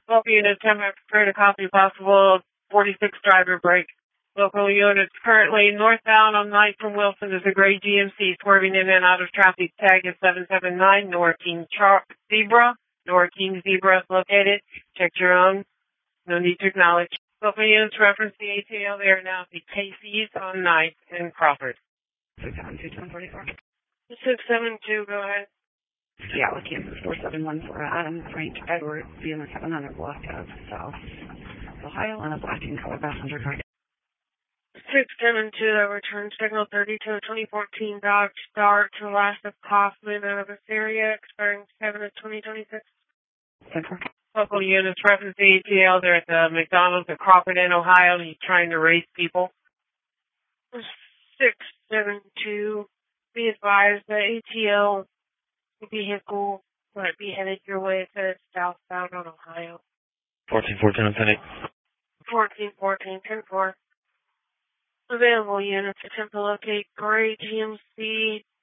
Local units have prepared a copy of possible 46 driver break. Local units currently northbound on 9th from Wilson is a gray GMC swerving in and out of traffic. Tag is 779 Norteen Zebra. Norteen Zebra is located. Check your own. No need to acknowledge. Local units reference the ATL. They are now at the Casey's on 9th and Crawford. 672-144. 672, go ahead. Yeah, with you. 4714 Adam Frank Edward, being the 700 block of South Ohio on a black and color passenger car. 672, that return signal 32 2014 Dodge Star to last of Kaufman out of this area, expiring 7 of 2026. Local units reference the ATL. They're at the McDonald's at Crawford in Ohio. He's trying to race people. 672, be advised the ATL vehicle might be headed your way. It says southbound on Ohio. 1414 on 1414, 10-4. Available units attempt to locate gray GMC